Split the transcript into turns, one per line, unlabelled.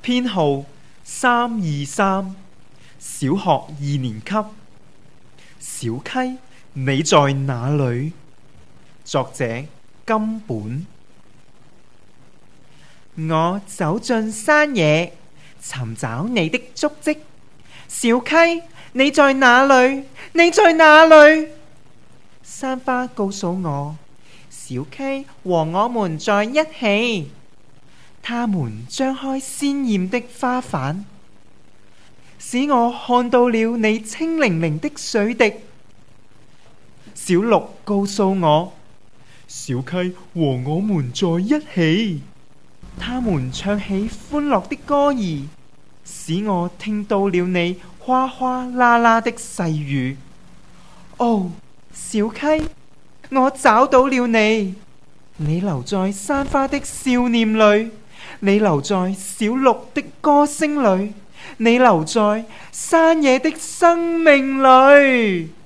編號323，小學2年級。小溪，你在哪裏？作者金本。我走進山野，尋找你的足跡。小溪，你在哪裏？你在哪裏？山花告訴我，小溪和我們在一起。它們張開鮮豔的花瓣，使我看到了你清靈靈的水滴。小鹿告訴我，小溪和我們在一起。它們唱起歡樂的歌兒，使我聽到了你嘩嘩啦啦的細語。哦，小溪，我找到了你。你留在山花的笑臉裏，你留在小鹿的歌聲裏，你留在山野的生命裏。